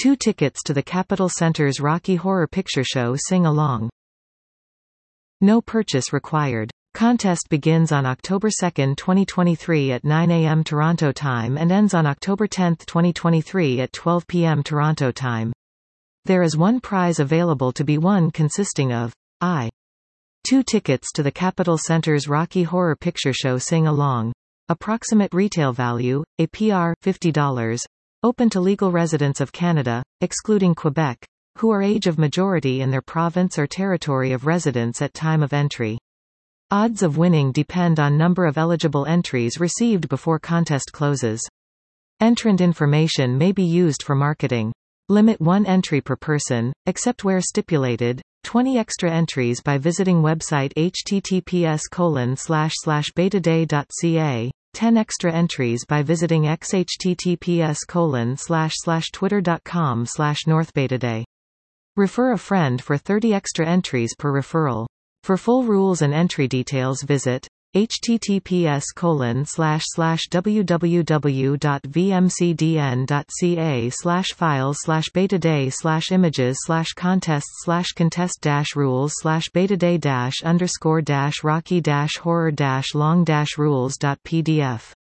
2 tickets to the Capitol Center's Rocky Horror Picture Show. Sing along. No purchase required. Contest begins on October 2, 2023 at 9 a.m. Toronto time and ends on October 10, 2023 at 12 p.m. Toronto time. There is one prize available to be won consisting of I. 2 tickets to the Capitol Center's Rocky Horror Picture Show. Sing along. Approximate retail value, APR, $50. Open to legal residents of Canada, excluding Quebec, who are age of majority in their province or territory of residence at time of entry. Odds of winning depend on number of eligible entries received before contest closes. Entrant information may be used for marketing. Limit 1 entry per person, except where stipulated. 20 extra entries by visiting website https://betaday.ca. 10 extra entries by visiting https://twitter.com/northbetaday. Refer a friend for 30 extra entries per referral. For full rules and entry details visit https://www.vmcdn.ca/files/betaday/images/contests/contest-rules/betaday_rocky-horror-long-rules.pdf